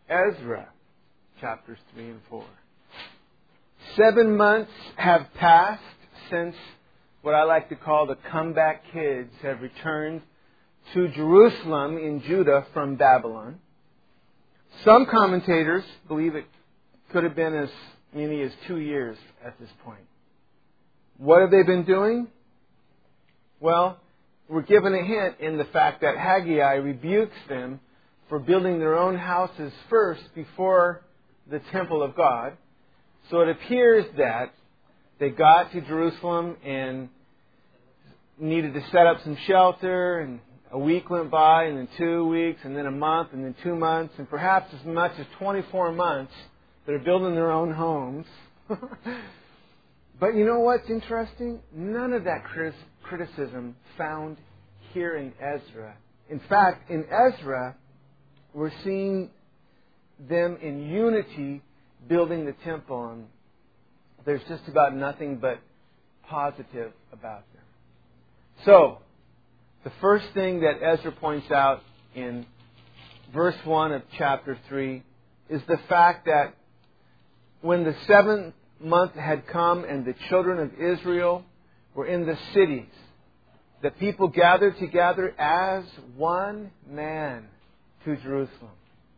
Ezra, chapters 3 and 4. 7 months have passed since what I like to call the comeback kids have returned to Jerusalem in Judah from Babylon. Some commentators believe it could have been as many as 2 years at this point. What have they been doing? Well, we're given a hint in the fact that Haggai rebukes them for building their own houses first before the temple of God. So it appears that they got to Jerusalem and needed to set up some shelter, and a week went by, and then 2 weeks, and then a month, and then 2 months, and perhaps as much as 24 months they're building their own homes. But you know what's interesting? None of that criticism found here in Ezra. In fact, in Ezra, we're seeing them in unity building the temple, and there's just about nothing but positive about them. So, the first thing that Ezra points out in verse 1 of chapter 3 is the fact that when the 7th month had come and the children of Israel were in the cities, the people gathered together as one man to Jerusalem.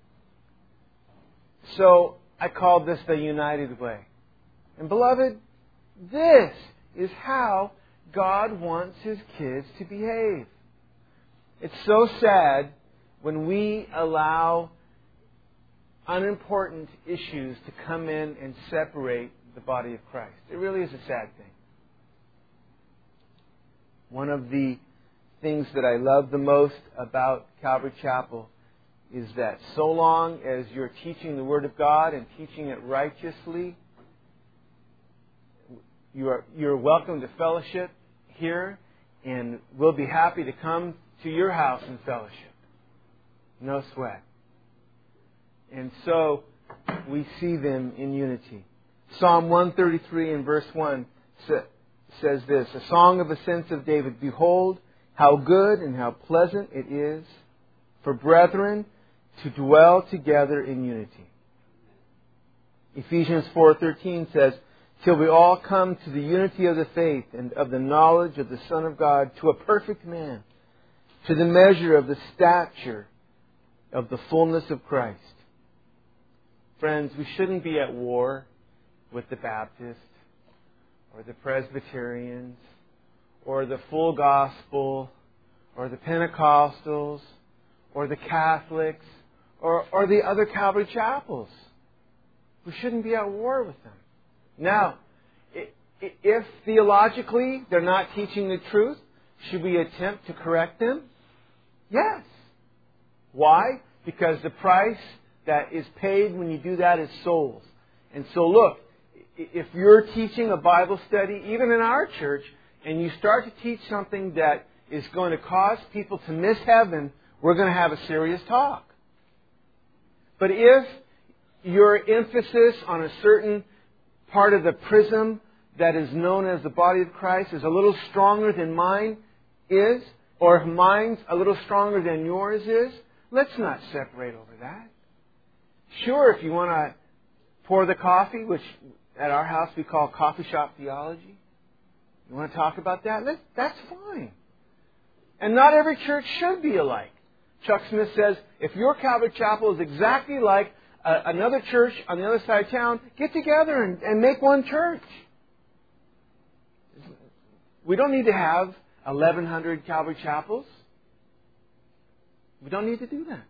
So, I call this the united way. And beloved, this is how God wants His kids to behave. It's so sad when we allow unimportant issues to come in and separate the body of Christ. It really is a sad thing. One of the things that I love the most about Calvary Chapel is that so long as you're teaching the Word of God and teaching it righteously, you're welcome to fellowship here, and we'll be happy to come to your house and fellowship. No sweat. And so we see them in unity. Psalm 133 and verse 1 says this, a song of ascents of David, behold, how good and how pleasant it is for brethren to dwell together in unity. Ephesians 4:13 says, till we all come to the unity of the faith and of the knowledge of the Son of God, to a perfect man, to the measure of the stature of the fullness of Christ. Friends, we shouldn't be at war with the Baptists or the Presbyterians or the Full Gospel or the Pentecostals or the Catholics or the other Calvary chapels. We shouldn't be at war with them. Now, if theologically they're not teaching the truth, should we attempt to correct them? Yes. Why? Because the price that is paid when you do that is souls. And so look, if you're teaching a Bible study, even in our church, and you start to teach something that is going to cause people to miss heaven, we're going to have a serious talk. But if your emphasis on a certain part of the prism that is known as the body of Christ is a little stronger than mine is, or if mine's a little stronger than yours is, let's not separate over that. Sure, if you want to pour the coffee, which at our house we call coffee shop theology, you want to talk about that? That's fine. And not every church should be alike. Chuck Smith says, if your Calvary Chapel is exactly like another church on the other side of town, get together and make one church. We don't need to have 1,100 Calvary Chapels. We don't need to do that.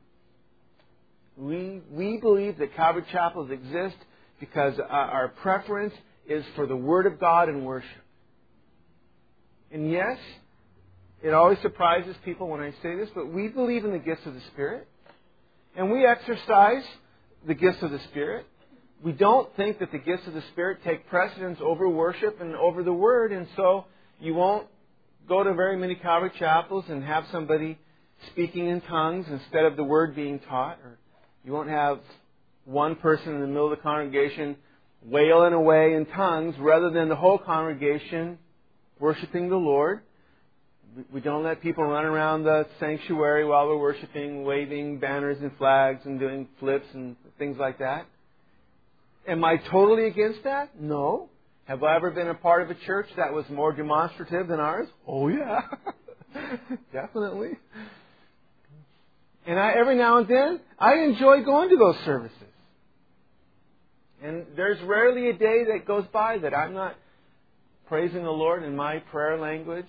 We believe that Calvary Chapels exist because our preference is for the Word of God and worship. And yes, it always surprises people when I say this, but we believe in the gifts of the Spirit. And we exercise the gifts of the Spirit. We don't think that the gifts of the Spirit take precedence over worship and over the Word. And so you won't go to very many Calvary Chapels and have somebody speaking in tongues instead of the Word being taught. Or you won't have one person in the middle of the congregation wailing away in tongues rather than the whole congregation worshiping the Lord. We don't let people run around the sanctuary while we're worshiping, waving banners and flags and doing flips and things like that. Am I totally against that? No. Have I ever been a part of a church that was more demonstrative than ours? Oh, yeah. Definitely. And every now and then, I enjoy going to those services. And there's rarely a day that goes by that I'm not praising the Lord in my prayer language.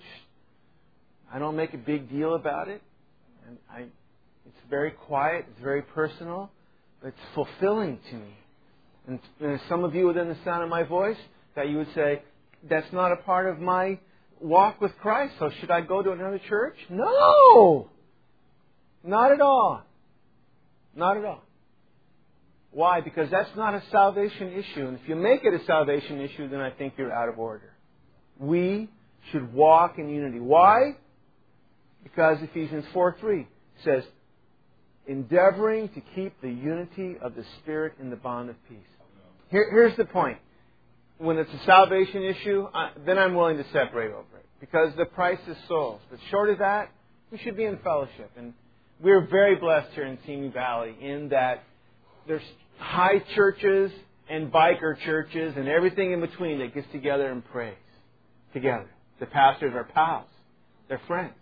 I don't make a big deal about it. And it's very quiet. It's very personal. But it's fulfilling to me. And there's some of you within the sound of my voice that you would say, that's not a part of my walk with Christ, so should I go to another church? No! Not at all. Not at all. Why? Because that's not a salvation issue. And if you make it a salvation issue, then I think you're out of order. We should walk in unity. Why? Because Ephesians 4:3 says, endeavoring to keep the unity of the Spirit in the bond of peace. Here's the point. When it's a salvation issue, then I'm willing to separate over it. Because the price is souls. But short of that, we should be in fellowship. And we're very blessed here in Simi Valley in that there's high churches and biker churches and everything in between that gets together and prays together. The pastors are pals. They're friends.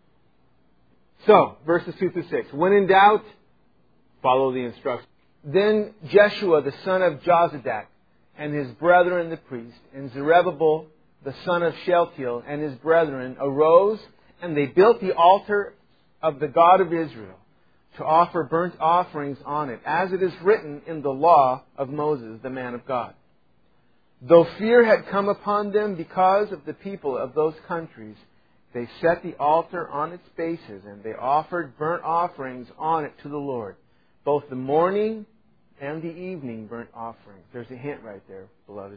So, verses 2 through 6. When in doubt, follow the instructions. Then Jeshua, the son of Jozadak, and his brethren the priests, and Zerubbabel, the son of Shealtiel, and his brethren, arose, and they built the altar of the God of Israel, to offer burnt offerings on it, as it is written in the law of Moses, the man of God. Though fear had come upon them because of the people of those countries, they set the altar on its bases, and they offered burnt offerings on it to the Lord, both the morning and the evening burnt offerings. There's a hint right there, beloved.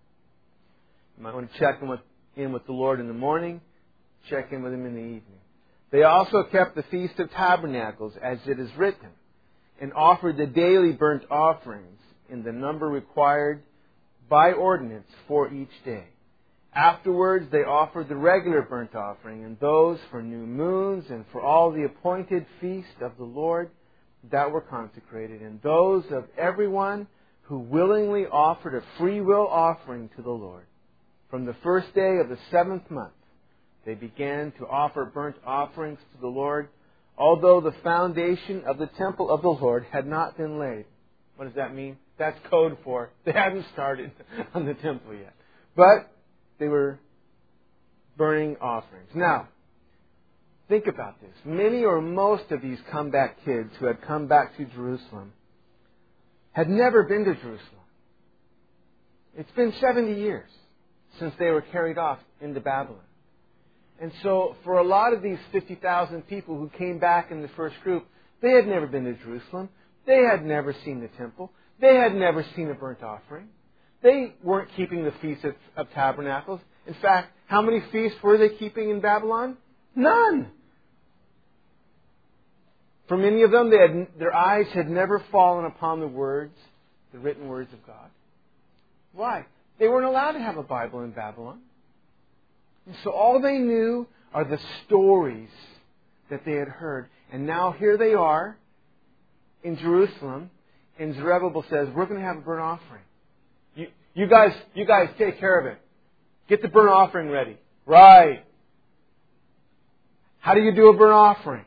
You might want to check in with the Lord in the morning, check in with Him in the evening. They also kept the Feast of Tabernacles, as it is written, and offered the daily burnt offerings in the number required by ordinance for each day. Afterwards, they offered the regular burnt offering, and those for new moons, and for all the appointed feast of the Lord that were consecrated, and those of everyone who willingly offered a free will offering to the Lord. From the first day of the 7th month, they began to offer burnt offerings to the Lord, although the foundation of the temple of the Lord had not been laid. What does that mean? That's code for they hadn't started on the temple yet. But they were burning offerings. Now, think about this. Many or most of these comeback kids who had come back to Jerusalem had never been to Jerusalem. It's been 70 years since they were carried off into Babylon. And so for a lot of these 50,000 people who came back in the first group, they had never been to Jerusalem. They had never seen the temple. They had never seen a burnt offering. They weren't keeping the Feast of Tabernacles. In fact, how many feasts were they keeping in Babylon? None. For many of them, their eyes had never fallen upon the words, the written words of God. Why? They weren't allowed to have a Bible in Babylon. And so all they knew are the stories that they had heard. And now here they are in Jerusalem, and Zerubbabel says, we're going to have a burnt offering. You guys take care of it. Get the burnt offering ready. Right. How do you do a burnt offering?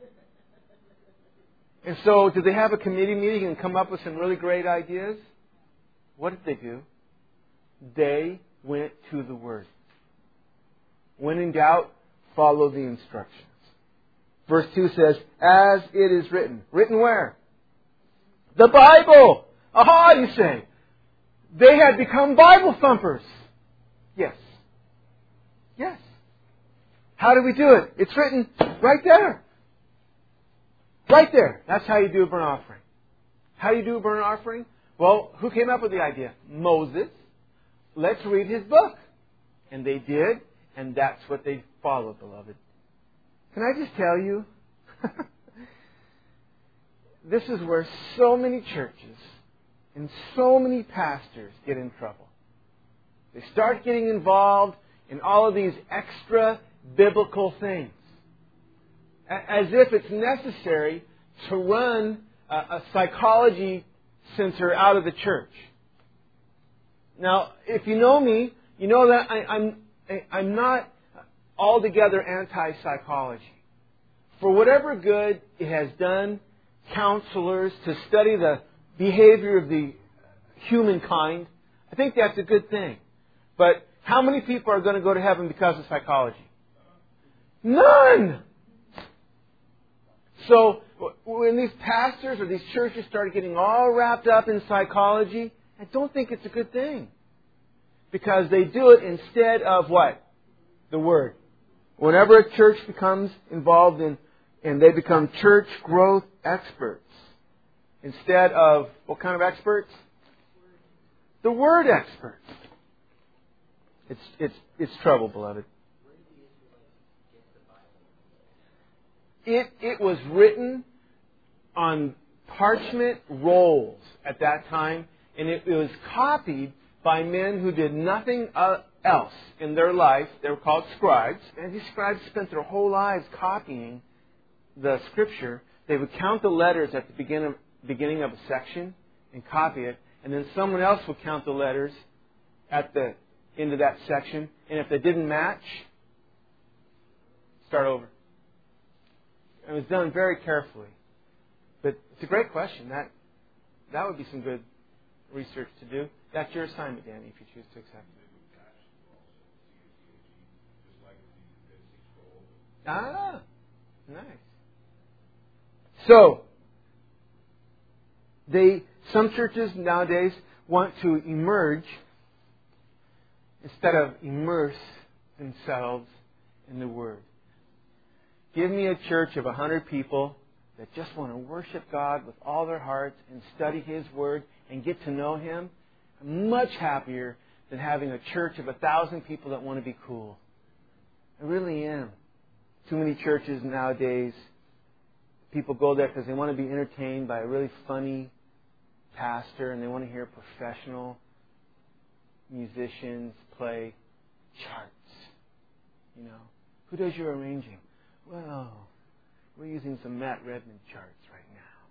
And so, did they have a committee meeting and come up with some really great ideas? What did they do? They went to the Word. When in doubt, follow the instructions. Verse 2 says, as it is written. Written where? The Bible! Aha, you say. They had become Bible thumpers. Yes. Yes. How do we do it? It's written right there. Right there. That's how you do a burnt offering. How do you do a burnt offering? Well, who came up with the idea? Moses. Let's read his book. And they did, and that's what they followed, beloved. Can I just tell you? This is where so many churches and so many pastors get in trouble. They start getting involved in all of these extra biblical things. As if it's necessary to run a psychology center out of the church. Now, if you know me, you know that I'm not altogether anti-psychology. For whatever good it has done counselors to study the behavior of the humankind, I think that's a good thing. But how many people are going to go to heaven because of psychology? None! So, when these pastors or these churches start getting all wrapped up in psychology, I don't think it's a good thing. Because they do it instead of what? The Word. Whenever a church becomes involved in, and they become church growth experts, instead of, what kind of experts? The Word experts. It's trouble, beloved. It was written on parchment rolls at that time, and it was copied by men who did nothing else in their life. They were called scribes, and these scribes spent their whole lives copying the Scripture. They would count the letters at the beginning of a section and copy it, and then someone else would count the letters at the end of that section, and if they didn't match, start over. It was done very carefully. But it's a great question. That would be some good research to do. That's your assignment, Danny, if you choose to accept it. Ah, nice. So, some churches nowadays want to emerge instead of immerse themselves in the Word. Give me a church of 100 people that just want to worship God with all their hearts and study His Word and get to know Him. I'm much happier than having a church of 1,000 people that want to be cool. I really am. Too many churches nowadays, people go there because they want to be entertained by a really funny pastor and they want to hear professional musicians play charts. You know, who does your arranging? Well, we're using some Matt Redman charts right now.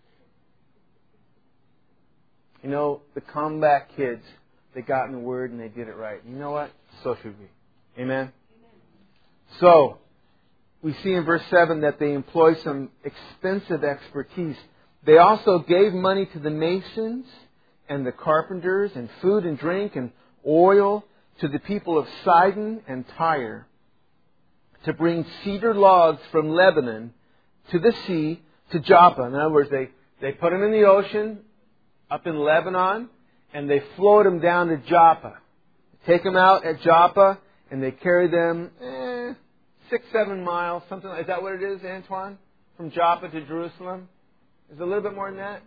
You know, the comeback kids, they got in the Word and they did it right. You know what? So should we. Amen? So, we see in verse 7 that they employ some expensive expertise. They also gave money to the masons and the carpenters and food and drink and oil to the people of Sidon and Tyre to bring cedar logs from Lebanon to the sea to Joppa. In other words, they put them in the ocean up in Lebanon and they float them down to Joppa. Take them out at Joppa and they carry them 6-7 miles, something like that. Is that what it is, Antoine? From Joppa to Jerusalem? Is it a little bit more than that?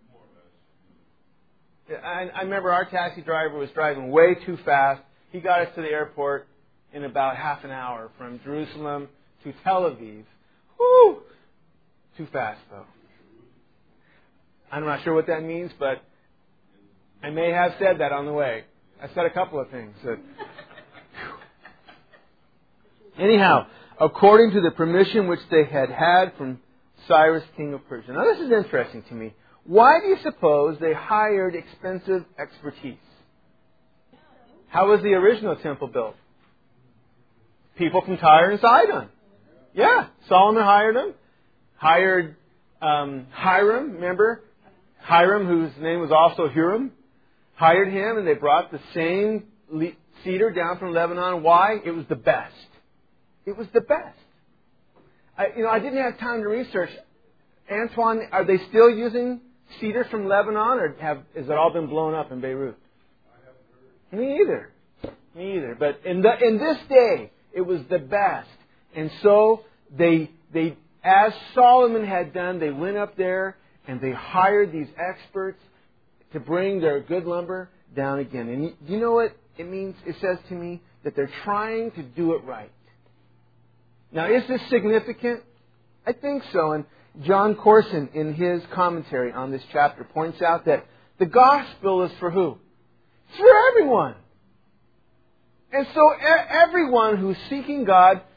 I remember our taxi driver was driving way too fast. He got us to the airport in about half an hour from Jerusalem to Tel Aviv. Woo! Too fast, though. I'm not sure what that means, but I may have said that on the way. I said a couple of things. Anyhow, according to the permission which they had had from Cyrus, king of Persia. Now, this is interesting to me. Why do you suppose they hired expensive expertise? How was the original temple built? People from Tyre and Sidon. Yeah, Solomon hired them. Hired Hiram, remember? Hiram, whose name was also Huram. Hired him, and they brought the same cedar down from Lebanon. Why? It was the best. It was the best. I didn't have time to research. Antoine, are they still using cedar from Lebanon, or has it all been blown up in Beirut? I haven't heard. Me either. But in this day, it was the best. And so they as Solomon had done, they went up there and they hired these experts to bring their good lumber down again. And you know what it means? It says to me that they're trying to do it right. Now, is this significant? I think so. And John Corson, in his commentary on this chapter, points out that the gospel is for who? It's for everyone. And so everyone who's seeking God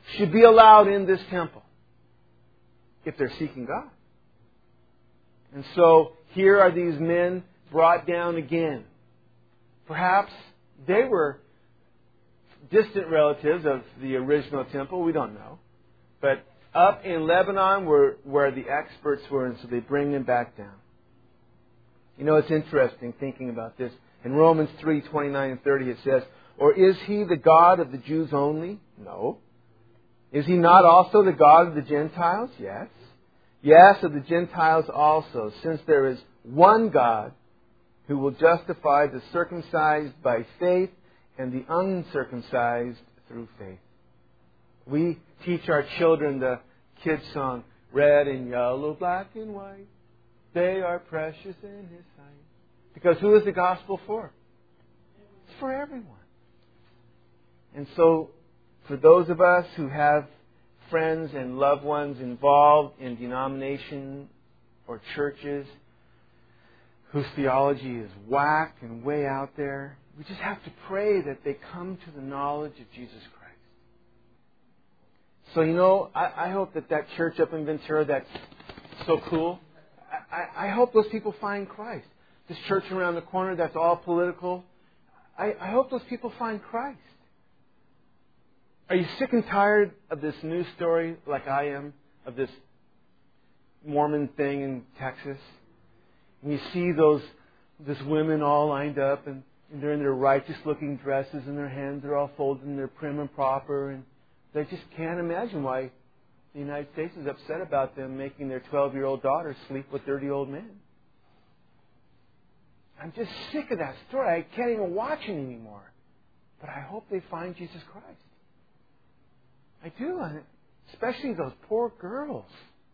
should be allowed in this temple if they're seeking God. And so here are these men brought down again. Perhaps they were distant relatives of the original temple. We don't know. But up in Lebanon where the experts were, and so they bring them back down. You know, it's interesting thinking about this. In Romans 3:29 and 30 it says, "Or is He the God of the Jews only? No. Is He not also the God of the Gentiles? Yes. Yes, of the Gentiles also, since there is one God who will justify the circumcised by faith and the uncircumcised through faith." We teach our children the kids' song, "Red and yellow, black and white, they are precious in His sight." Because who is the gospel for? It's for everyone. And so, for those of us who have friends and loved ones involved in denomination or churches whose theology is whack and way out there, we just have to pray that they come to the knowledge of Jesus Christ. So, you know, I hope that church up in Ventura that's so cool, I hope those people find Christ. This church around the corner that's all political, I hope those people find Christ. Are you sick and tired of this news story, like I am, of this Mormon thing in Texas? And you see this women all lined up, and they're in their righteous-looking dresses, and their hands are all folded, and they're prim and proper, and they just can't imagine why the United States is upset about them making their 12-year-old daughters sleep with dirty old men. I'm just sick of that story. I can't even watch it anymore. But I hope they find Jesus Christ. I do, especially those poor girls.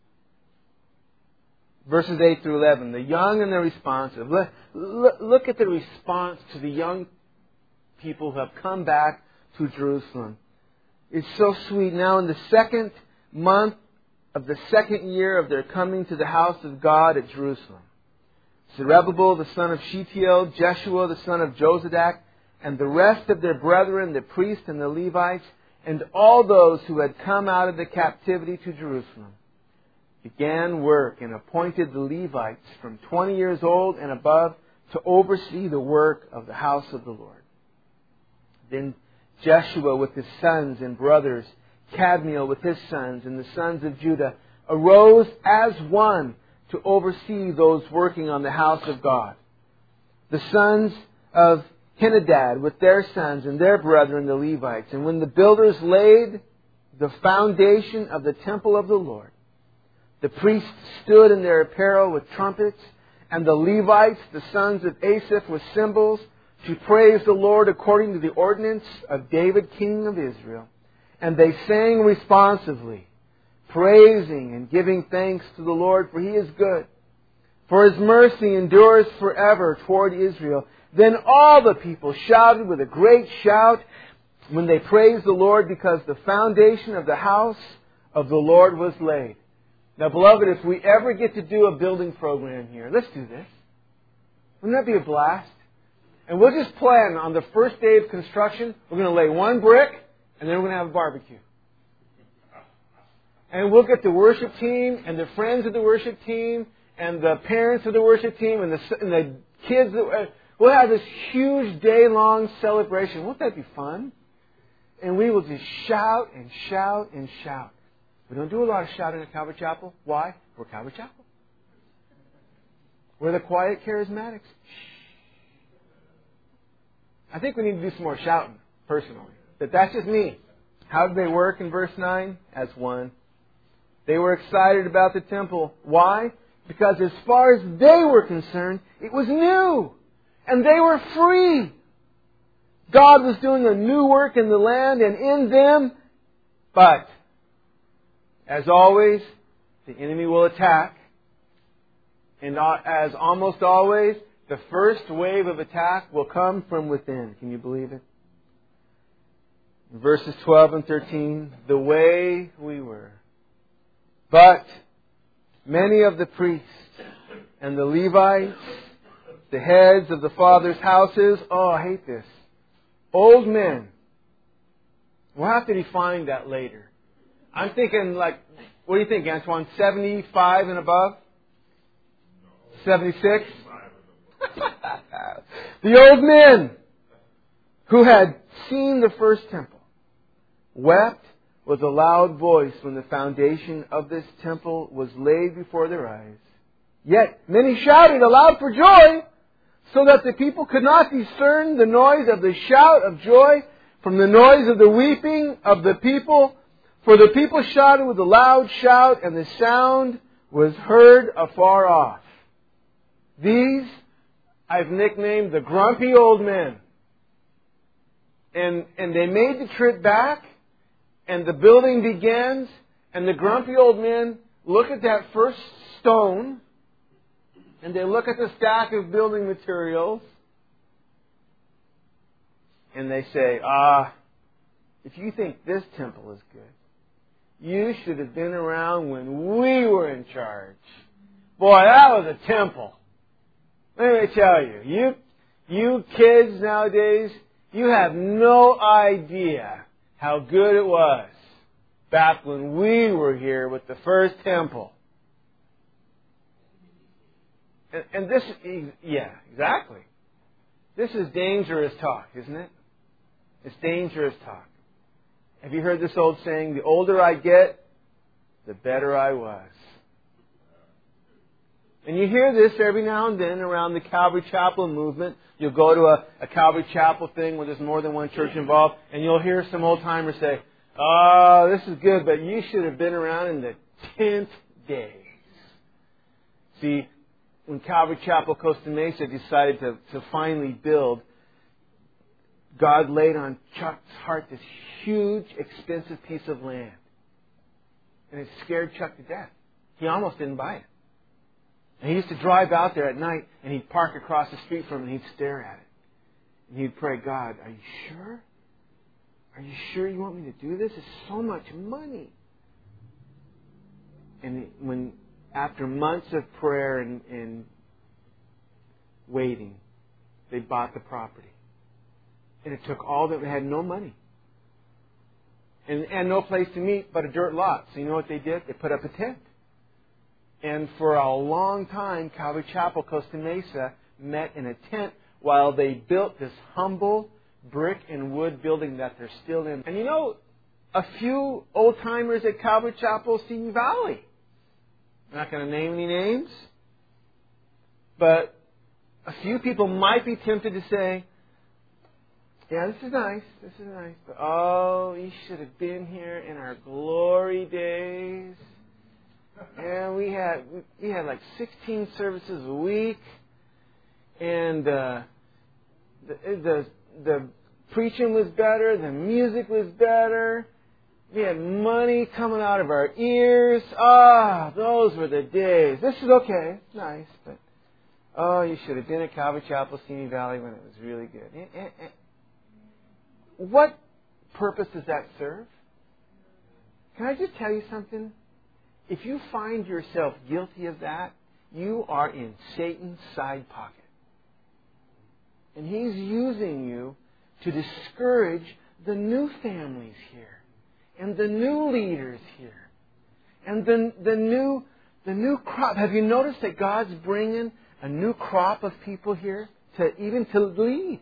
Verses 8 through 11, the young and the responsive. Look at the response to the young people who have come back to Jerusalem. It's so sweet. Now in the second month of the second year of their coming to the house of God at Jerusalem, Zerubbabel the son of Shealtiel, Jeshua the son of Jozadak, and the rest of their brethren, the priests and the Levites, and all those who had come out of the captivity to Jerusalem, began work and appointed the Levites from 20 years old and above to oversee the work of the house of the Lord. Then Jeshua with his sons and brothers, Kadmiel with his sons, and the sons of Judah, arose as one to oversee those working on the house of God. The sons of Henadad with their sons and their brethren, the Levites. And when the builders laid the foundation of the temple of the Lord, the priests stood in their apparel with trumpets, and the Levites, the sons of Asaph, with cymbals, to praise the Lord according to the ordinance of David, king of Israel. And they sang responsively, praising and giving thanks to the Lord, for He is good. For His mercy endures forever toward Israel. Then all the people shouted with a great shout when they praised the Lord, because the foundation of the house of the Lord was laid. Now, beloved, if we ever get to do a building program here, let's do this. Wouldn't that be a blast? And we'll just plan on the first day of construction, we're going to lay one brick, and then we're going to have a barbecue. And we'll get the worship team, and the friends of the worship team, and the parents of the worship team, and the kids. We'll have this huge day-long celebration. Won't that be fun? And we will just shout and shout and shout. We don't do a lot of shouting at Calvary Chapel. Why? We're Calvary Chapel. We're the quiet charismatics. I think we need to do some more shouting, personally. But that's just me. How did they work in verse 9? As one. They were excited about the temple. Why? Because as far as they were concerned, it was new. And they were free. God was doing a new work in the land and in them. But, as always, the enemy will attack. And as almost always, the first wave of attack will come from within. Can you believe it? In verses 12 and 13, the way we were. But many of the priests and the Levites, the heads of the fathers' houses, oh, I hate this, old men. We'll have to define that later. I'm thinking like, what do you think, Antoine? 75 and above? 76? The old men who had seen the first temple wept with a loud voice when the foundation of this temple was laid before their eyes. Yet many shouted aloud for joy, so that the people could not discern the noise of the shout of joy from the noise of the weeping of the people. For the people shouted with a loud shout, and the sound was heard afar off. These I've nicknamed the grumpy old men. And they made the trip back, and the building begins, and the grumpy old men look at that first stone, and they look at the stack of building materials, and they say, if you think this temple is good, you should have been around when we were in charge. Boy, that was a temple. Let me tell you, you kids nowadays, you have no idea how good it was back when we were here with the first temple. And this, yeah, exactly. This is dangerous talk, isn't it? It's dangerous talk. Have you heard this old saying, the older I get, the better I was? And you hear this every now and then around the Calvary Chapel movement. You'll go to a Calvary Chapel thing where there's more than one church involved, and you'll hear some old-timers say, oh, this is good, but you should have been around in the 10th days. See, when Calvary Chapel Costa Mesa decided to finally build, God laid on Chuck's heart this huge, expensive piece of land. And it scared Chuck to death. He almost didn't buy it. And he used to drive out there at night, and he'd park across the street from him, and he'd stare at it. And he'd pray, God, are you sure? Are you sure you want me to do this? It's so much money. And after months of prayer and waiting, they bought the property. And it took all that. They had no money. And no place to meet but a dirt lot. So you know what they did? They put up a tent. And for a long time, Calvary Chapel Costa Mesa met in a tent while they built this humble brick and wood building that they're still in. And you know, a few old-timers at Calvary Chapel Simi Valley. I'm not going to name any names. But a few people might be tempted to say, yeah, this is nice. But oh, you should have been here in our glory days. And we had like 16 services a week, and the preaching was better, the music was better. We had money coming out of our ears. Those were the days. This is okay, it's nice, but oh, you should have been at Calvary Chapel, Simi Valley when it was really good. What purpose does that serve? Can I just tell you something? If you find yourself guilty of that, you are in Satan's side pocket. And he's using you to discourage the new families here, and the new leaders here, and the new crop. Have you noticed that God's bringing a new crop of people here to lead?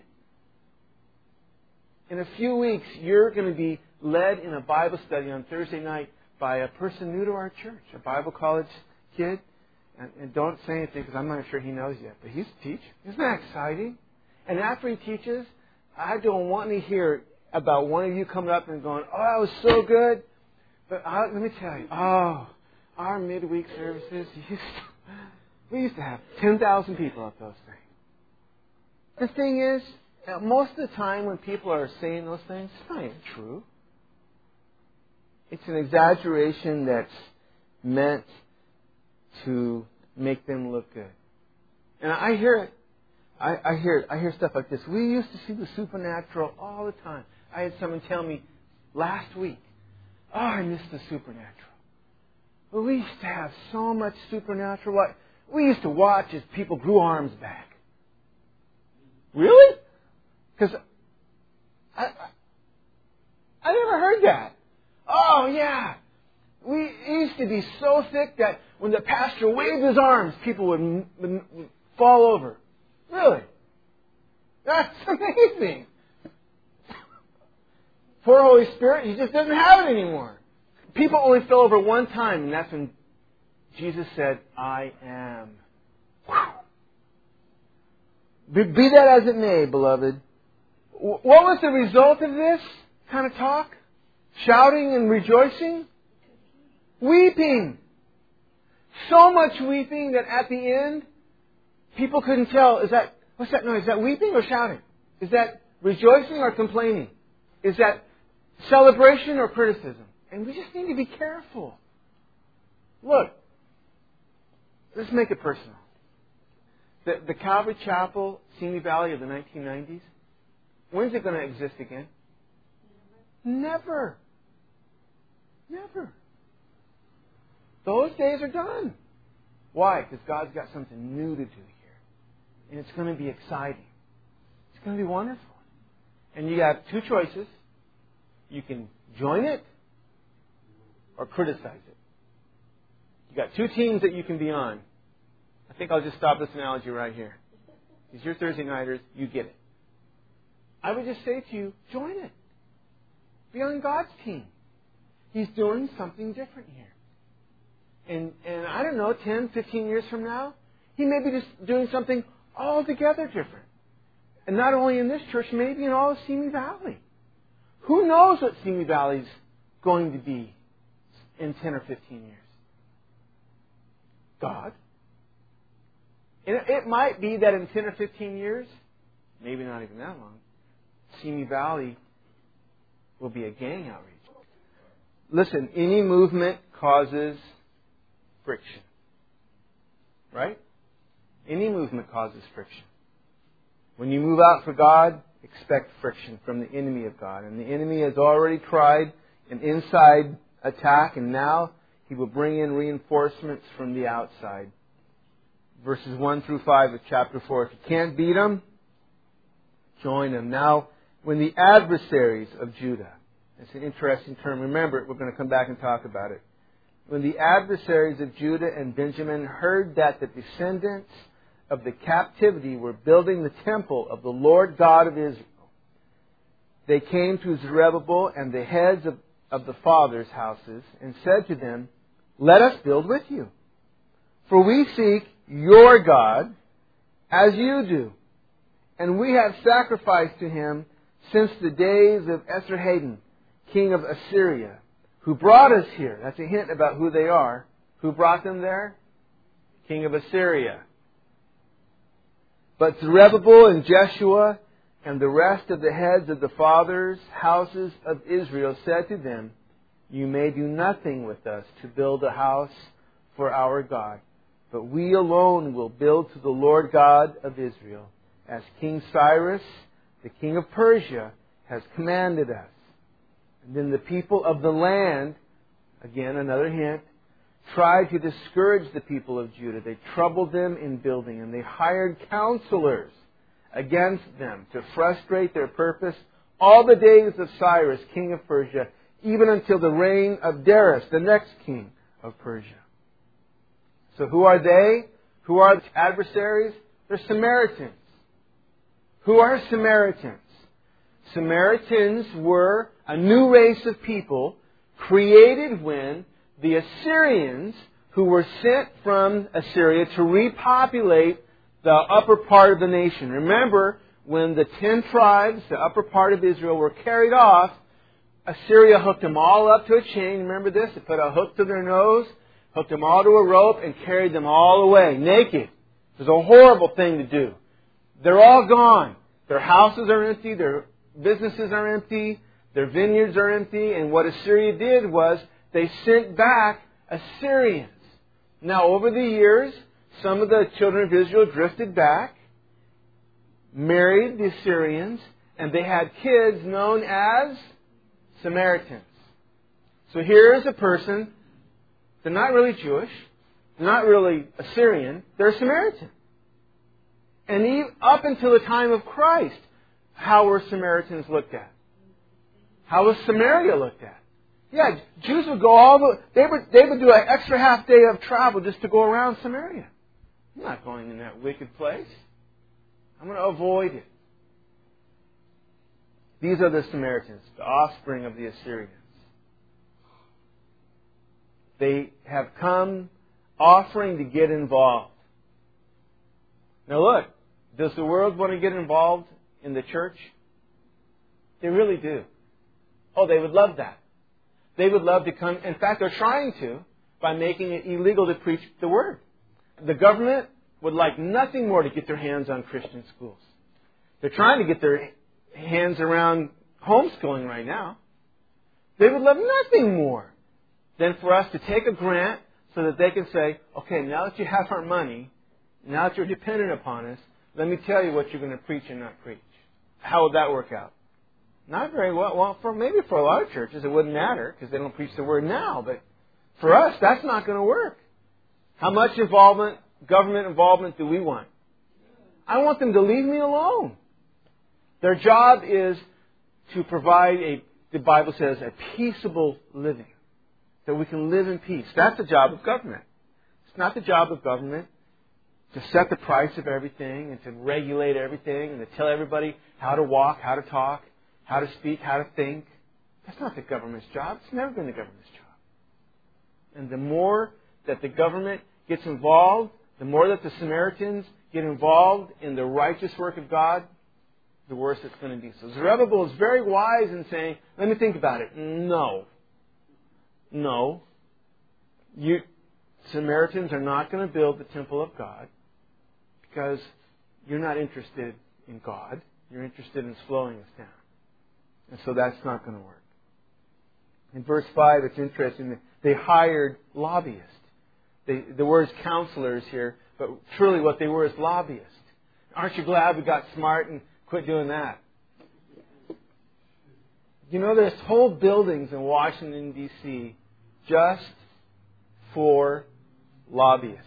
In a few weeks, you're going to be led in a Bible study on Thursday night by a person new to our church, a Bible college kid. And don't say anything because I'm not sure he knows yet. But he's to teach. Isn't that exciting? And after he teaches, I don't want to hear about one of you coming up and going, oh, that was so good. But let me tell you, our midweek services, we used to have 10,000 people at those things. The thing is, most of the time when people are saying those things, it's not even true. It's an exaggeration that's meant to make them look good. And I hear it. I hear stuff like this. We used to see the supernatural all the time. I had someone tell me last week, I miss the supernatural. But we used to have so much supernatural. We used to watch as people grew arms back. Really? Because I never heard that. Oh, yeah. It used to be so thick that when the pastor waved his arms, people would fall over. Really? That's amazing. Poor Holy Spirit, He just doesn't have it anymore. People only fell over one time, and that's when Jesus said, I am. Be that as it may, beloved. What was the result of this kind of talk? Shouting and rejoicing? Weeping. So much weeping that at the end, people couldn't tell, what's that noise? Is that weeping or shouting? Is that rejoicing or complaining? Is that celebration or criticism? And we just need to be careful. Look, let's make it personal. The Calvary Chapel, Simi Valley of the 1990s, when's it going to exist again? Never. Never. Those days are done. Why? Because God's got something new to do here. And it's going to be exciting. It's going to be wonderful. And you have two choices. You can join it or criticize it. You got two teams that you can be on. I think I'll just stop this analogy right here. Because you're Thursday nighters, you get it. I would just say to you, join it. Be on God's team. He's doing something different here. And I don't know, 10, 15 years from now, He may be just doing something altogether different. And not only in this church, maybe in all of Simi Valley. Who knows what Simi Valley's going to be in 10 or 15 years? God. And it might be that in 10 or 15 years, maybe not even that long, Simi Valley will be a gang outreach. Listen, any movement causes friction. Right? Any movement causes friction. When you move out for God, expect friction from the enemy of God. And the enemy has already tried an inside attack, and now he will bring in reinforcements from the outside. Verses 1 through 5 of chapter 4. If you can't beat them, join them. Now, when the adversaries of Judah, it's an interesting term. Remember, we're going to come back and talk about it. When the adversaries of Judah and Benjamin heard that the descendants of the captivity were building the temple of the Lord God of Israel, they came to Zerubbabel and the heads of the fathers' houses and said to them, let us build with you. For we seek your God as you do. And we have sacrificed to Him since the days of Esarhaddon, king of Assyria, who brought us here. That's a hint about who they are. Who brought them there? King of Assyria. But Zerubbabel and Jeshua and the rest of the heads of the fathers' houses of Israel said to them, you may do nothing with us to build a house for our God, but we alone will build to the Lord God of Israel, as King Cyrus, the king of Persia, has commanded us. And then the people of the land, again another hint, tried to discourage the people of Judah. They troubled them in building, and they hired counselors against them to frustrate their purpose all the days of Cyrus, king of Persia, even until the reign of Darius, the next king of Persia. So who are they? Who are the adversaries? They're Samaritans. Who are Samaritans? Samaritans were a new race of people created when the Assyrians, who were sent from Assyria to repopulate the upper part of the nation. Remember, when the 10 tribes, the upper part of Israel, were carried off, Assyria hooked them all up to a chain. Remember this? They put a hook to their nose, hooked them all to a rope, and carried them all away, naked. It was a horrible thing to do. They're all gone. Their houses are empty. Their businesses are empty. Their vineyards are empty. And what Assyria did was they sent back Assyrians. Now, over the years, some of the children of Israel drifted back, married the Assyrians, and they had kids known as Samaritans. So here is a person, they're not really Jewish, they're not really Assyrian, they're Samaritan. And up until the time of Christ, how were Samaritans looked at? How was Samaria looked at? Yeah, Jews would go they would do an extra half day of travel just to go around Samaria. I'm not going in that wicked place. I'm going to avoid it. These are the Samaritans, the offspring of the Assyrians. They have come offering to get involved. Now look, does the world want to get involved in the church? They really do. Oh, they would love that. They would love to come. In fact, they're trying to by making it illegal to preach the Word. The government would like nothing more to get their hands on Christian schools. They're trying to get their hands around homeschooling right now. They would love nothing more than for us to take a grant so that they can say, okay, now that you have our money, now that you're dependent upon us, let me tell you what you're going to preach and not preach. How would that work out? Not very well. Well, maybe for a lot of churches it wouldn't matter because they don't preach the Word now. But for us, that's not going to work. How much involvement, government involvement, do we want? I want them to leave me alone. Their job is to provide the Bible says, a peaceable living. That we can live in peace. That's the job of government. It's not the job of government to set the price of everything and to regulate everything and to tell everybody how to walk, how to talk, how to speak, how to think. That's not the government's job. It's never been the government's job. And the more that the government gets involved, the more that the Samaritans get involved in the righteous work of God, the worse it's going to be. So Zerubbabel is very wise in saying, let me think about it. No. You Samaritans are not going to build the temple of God because you're not interested in God. You're interested in slowing us down. And so that's not going to work. In verse 5, it's interesting. They hired lobbyists. The word's counselors here, but truly what they were is lobbyists. Aren't you glad we got smart and quit doing that? You know, there's whole buildings in Washington, D.C. just for lobbyists.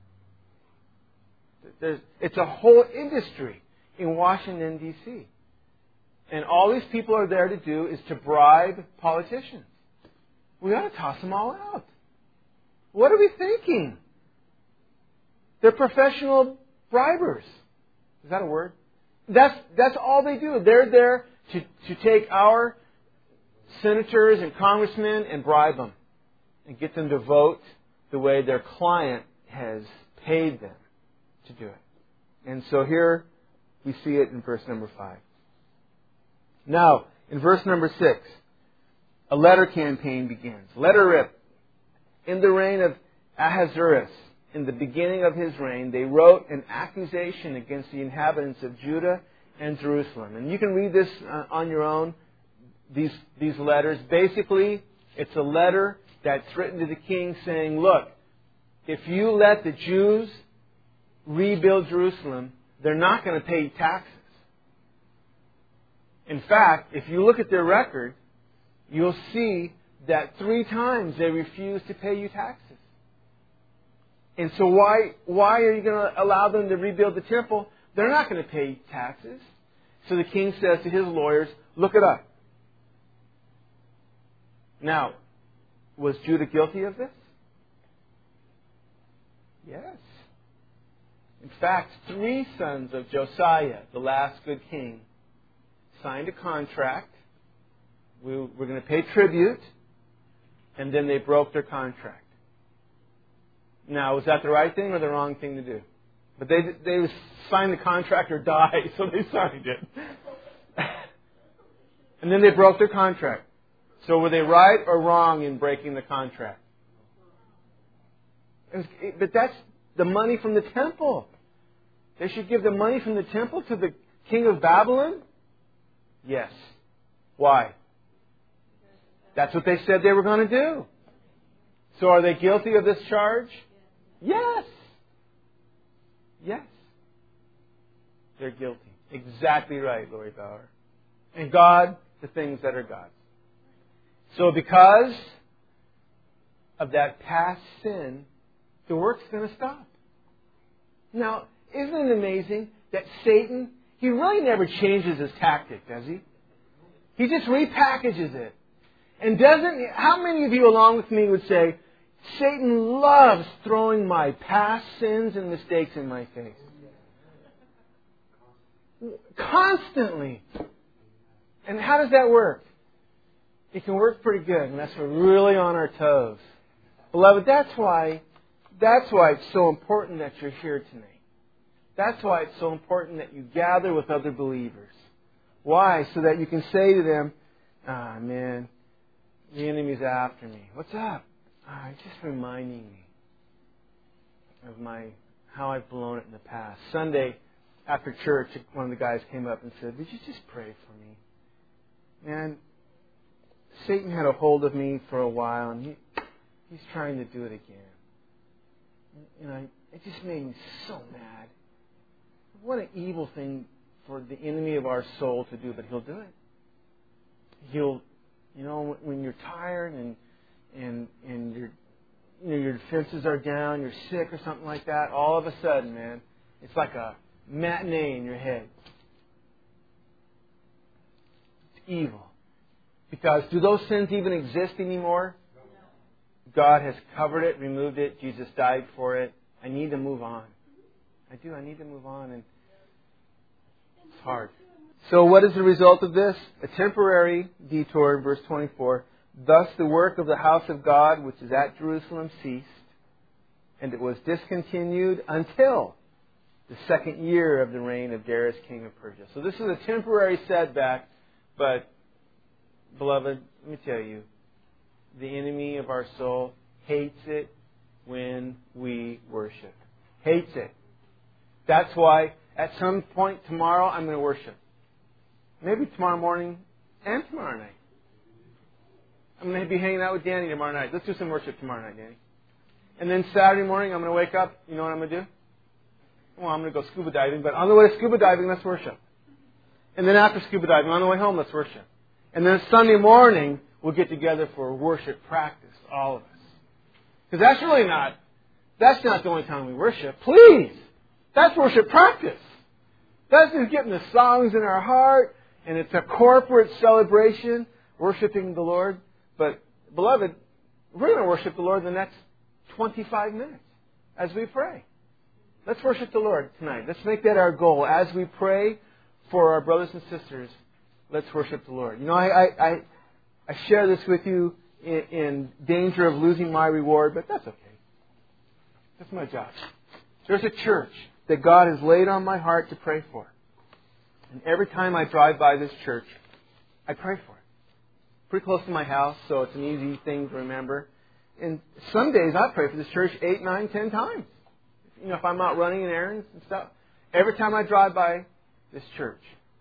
It's a whole industry in Washington, D.C. And all these people are there to do is to bribe politicians. We ought to toss them all out. What are we thinking? They're professional bribers. Is that a word? That's all they do. They're there to take our senators and congressmen and bribe them and get them to vote the way their client has paid them to do it. And so here we see it in verse number 5. Now, in verse number 6, a letter campaign begins. Letter rip. In the reign of Ahasuerus, in the beginning of his reign, they wrote an accusation against the inhabitants of Judah and Jerusalem. And you can read this on your own, these letters. Basically, it's a letter that's written to the king saying, look, if you let the Jews rebuild Jerusalem, they're not going to pay taxes. In fact, if you look at their record, you'll see that 3 times they refused to pay you taxes. And so why are you going to allow them to rebuild the temple? They're not going to pay taxes. So the king says to his lawyers, look it up. Now, was Judah guilty of this? Yes. In fact, 3 sons of Josiah, the last good king, signed a contract. We're going to pay tribute. And then they broke their contract. Now, was that the right thing or the wrong thing to do? But they signed the contract or die, so they signed it. And then they broke their contract. So were they right or wrong in breaking the contract? But that's the money from the temple. They should give the money from the temple to the king of Babylon? Yes. Why? That's what they said they were going to do. So are they guilty of this charge? Yes. Yes. They're guilty. Exactly right, Lori Bauer. And God, the things that are God's. So because of that past sin, the work's going to stop. Now, isn't it amazing that Satan, he really never changes his tactic, does he? He just repackages it. And how many of you along with me would say, Satan loves throwing my past sins and mistakes in my face? Constantly. And how does that work? It can work pretty good unless we're really on our toes. Beloved, that's why it's so important that you're here tonight. That's why it's so important that you gather with other believers. Why? So that you can say to them, man, the enemy's after me. What's up? It's just reminding me of how I've blown it in the past. Sunday, after church, one of the guys came up and said, would you just pray for me? Man, Satan had a hold of me for a while, and he's trying to do it again. It just made me so mad. What an evil thing for the enemy of our soul to do, but he'll do it. He'll, when you're tired and your defenses are down, you're sick or something like that, all of a sudden, man, it's like a matinee in your head. It's evil. Because do those sins even exist anymore? God has covered it, removed it. Jesus died for it. I need to move on. I do. I need to move on. And it's hard. So what is the result of this? A temporary detour, verse 24. Thus the work of the house of God, which is at Jerusalem, ceased. And it was discontinued until the second year of the reign of Darius, king of Persia. So this is a temporary setback. But, beloved, let me tell you, the enemy of our soul hates it when we worship. Hates it. That's why at some point tomorrow I'm going to worship. Maybe tomorrow morning and tomorrow night. I'm going to be hanging out with Danny tomorrow night. Let's do some worship tomorrow night, Danny. And then Saturday morning I'm going to wake up. You know what I'm going to do? Well, I'm going to go scuba diving. But on the way to scuba diving, let's worship. And then after scuba diving, on the way home, let's worship. And then Sunday morning, we'll get together for worship practice, all of us. Because that's not the only time we worship. Please! That's worship practice. That's just getting the songs in our heart, and it's a corporate celebration, worshiping the Lord. But, beloved, we're going to worship the Lord the next 25 minutes as we pray. Let's worship the Lord tonight. Let's make that our goal. As we pray for our brothers and sisters, let's worship the Lord. I share this with you in danger of losing my reward, but that's okay. That's my job. There's a church that God has laid on my heart to pray for. And every time I drive by this church, I pray for it. Pretty close to my house, so it's an easy thing to remember. And some days I pray for this church 8, 9, 10 times. If I'm out running errands and stuff. Every time I drive by this church,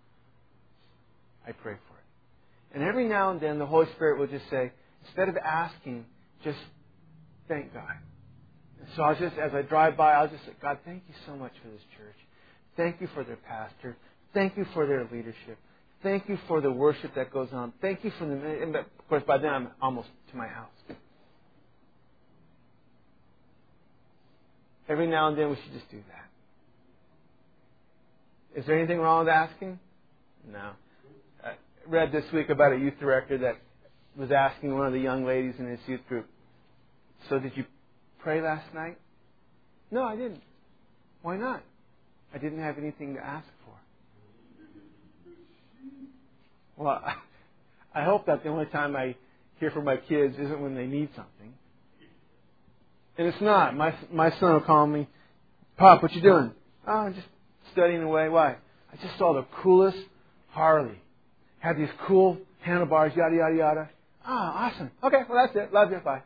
I pray for it. And every now and then the Holy Spirit will just say, instead of asking, just thank God. And so as I drive by, I'll just say, God, thank you so much for this church. Thank you for their pastor. Thank you for their leadership. Thank you for the worship that goes on. Thank you for and of course, by then I'm almost to my house. Every now and then we should just do that. Is there anything wrong with asking? No. I read this week about a youth director that was asking one of the young ladies in his youth group, so did you pray last night? No, I didn't. Why not? I didn't have anything to ask for. Well, I hope that the only time I hear from my kids isn't when they need something. And it's not. My son will call me, Pop, what you doing? Oh, I'm just studying away. Why? I just saw the coolest Harley. Had these cool handlebars, yada, yada, yada. Ah, awesome. Okay, well, that's it. Love you. Bye.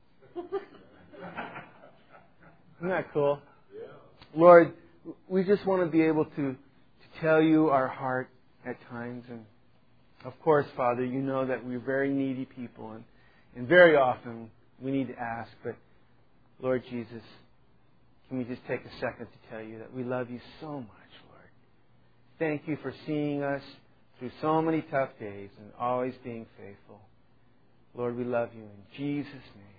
Isn't that cool? Yeah. Lord, we just want to be able to tell you our heart at times. And, of course, Father, you know that we're very needy people. And very often we need to ask. But, Lord Jesus, can we just take a second to tell you that we love you so much, Lord. Thank you for seeing us through so many tough days and always being faithful. Lord, we love you in Jesus' name.